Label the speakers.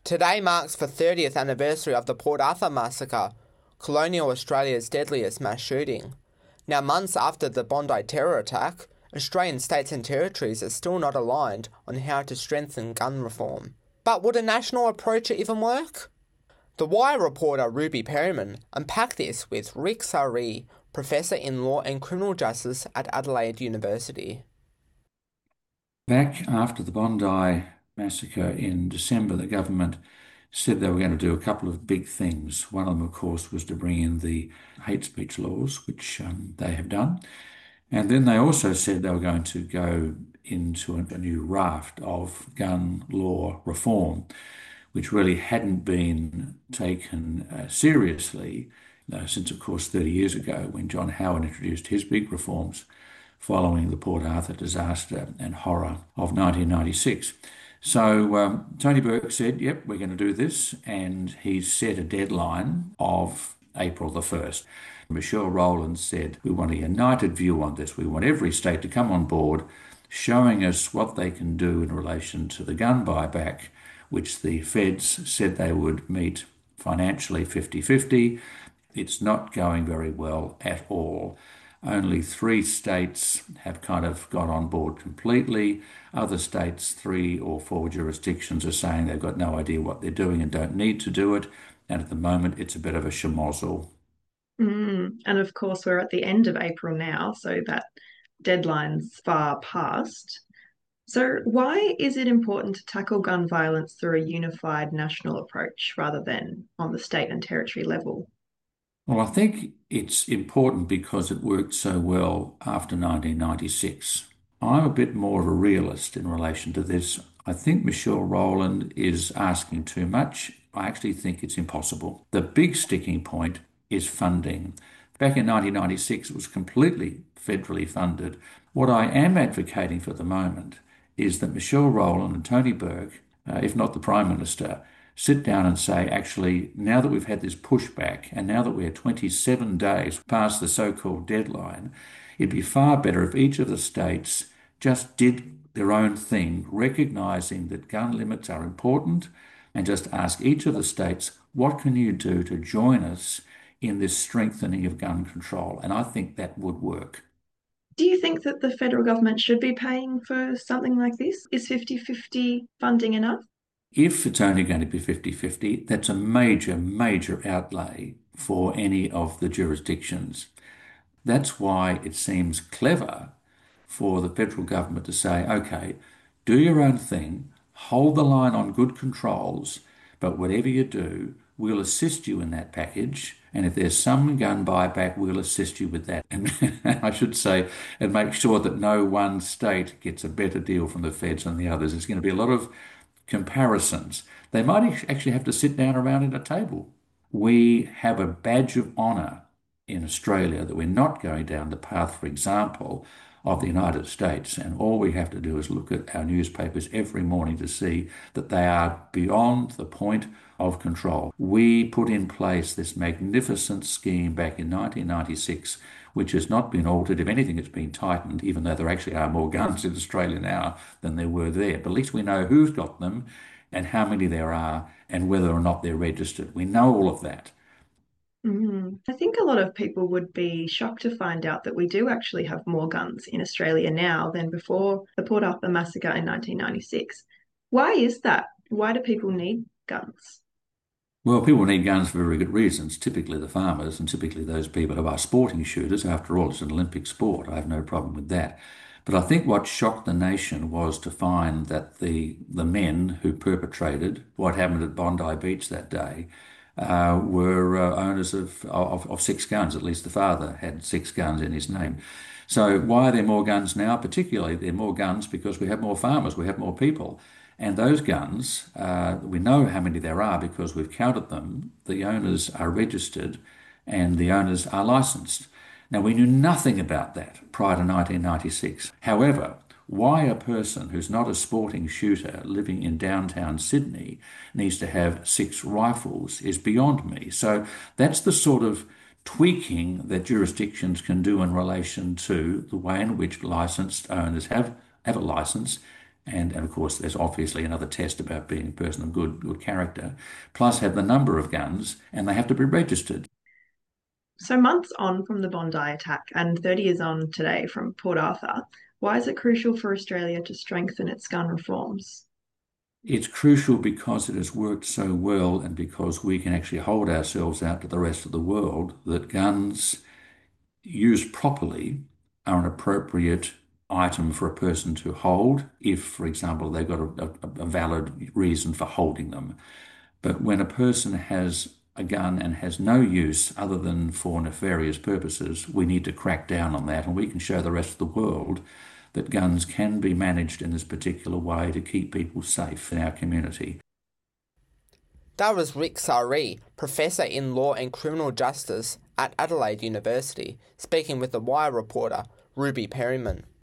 Speaker 1: Today marks the 30th anniversary of the Port Arthur massacre, colonial Australia's deadliest mass shooting. Now, months after the Bondi terror attack, Australian states and territories are still not aligned on how to strengthen gun reform. But would a national approach even work? The Wire reporter Ruby Perryman unpacked this with Rick Saree, Professor in Law and Criminal Justice at Adelaide University.
Speaker 2: Back after the Bondi massacre in December, the government said they were going to do a couple of big things. One of them, of course, was to bring in the hate speech laws, which they have done. And then they also said they were going to go into a new raft of gun law reform, which really hadn't been taken seriously since, of course, 30 years ago when John Howard introduced his big reforms following the Port Arthur disaster and horror of 1996. So Tony Burke said, yep, we're going to do this, and he set a deadline of April the 1st. Michelle Rowland said, we want a united view on this. We want every state to come on board, showing us what they can do in relation to the gun buyback, which the feds said they would meet financially 50-50. It's not going very well at all. Only 3 states have kind of got on board completely. Other states, 3 or 4 jurisdictions, are saying they've got no idea what they're doing and don't need to do it. And at the moment, it's a bit of a schmozzle.
Speaker 3: And of course, we're at the end of April now, so that deadline's far past. So why is it important to tackle gun violence through a unified national approach rather than on the state and territory level?
Speaker 2: Well, I think it's important because it worked so well after 1996. I'm a bit more of a realist in relation to this. I think Michelle Rowland is asking too much. I actually think it's impossible. The big sticking point is funding. Back in 1996, it was completely federally funded. What I am advocating for the moment is that Michelle Rowland and Tony Burke, if not the Prime Minister, sit down and say, actually, now that we've had this pushback and now that we're 27 days past the so-called deadline, it'd be far better if each of the states just did their own thing, recognising that gun limits are important, and just ask each of the states, what can you do to join us in this strengthening of gun control? And I think that would work.
Speaker 3: Do you think that the federal government should be paying for something like this? Is 50-50 funding enough?
Speaker 2: If it's only going to be 50-50, that's a major, major outlay for any of the jurisdictions. That's why it seems clever for the federal government to say, okay, do your own thing, hold the line on good controls, but whatever you do, we'll assist you in that package. And if there's some gun buyback, we'll assist you with that. And I should say, and make sure that no one state gets a better deal from the feds than the others. There's going to be a lot of comparisons. They might actually have to sit down around at a table. We have a badge of honour in Australia that we're not going down the path, for example, of the United States. And all we have to do is look at our newspapers every morning to see that they are beyond the point of control. We put in place this magnificent scheme back in 1996, which has not been altered. If anything, it's been tightened, even though there actually are more guns in Australia now than there were there. But at least we know who's got them and how many there are and whether or not they're registered. We know all of that.
Speaker 3: I think a lot of people would be shocked to find out that we do actually have more guns in Australia now than before the Port Arthur massacre in 1996. Why is that? Why do people need guns?
Speaker 2: Well, people need guns for very good reasons, typically the farmers and typically those people who are sporting shooters. After all, it's an Olympic sport. I have no problem with that. But I think what shocked the nation was to find that the men who perpetrated what happened at Bondi Beach that day were owners of 6 guns. At least the father had 6 guns in his name. So why are there more guns now? Particularly, there are more guns because we have more farmers, we have more people. And those guns, we know how many there are because we've counted them. The owners are registered and the owners are licensed. Now, we knew nothing about that prior to 1996. However, why a person who's not a sporting shooter living in downtown Sydney needs to have 6 rifles is beyond me. So that's the sort of tweaking that jurisdictions can do in relation to the way in which licensed owners have a license And of course, there's obviously another test about being a person of good character, plus have the number of guns, and they have to be registered.
Speaker 3: So, months on from the Bondi attack and 30 years on today from Port Arthur, why is it crucial for Australia to strengthen its gun reforms?
Speaker 2: It's crucial because it has worked so well and because we can actually hold ourselves out to the rest of the world that guns used properly are an appropriate item for a person to hold if, for example, they've got a valid reason for holding them. But when a person has a gun and has no use other than for nefarious purposes, we need to crack down on that, and we can show the rest of the world that guns can be managed in this particular way to keep people safe in our community.
Speaker 1: That was Rick Sari, Professor in Law and Criminal Justice at Adelaide University, speaking with the Wire reporter Ruby Perryman.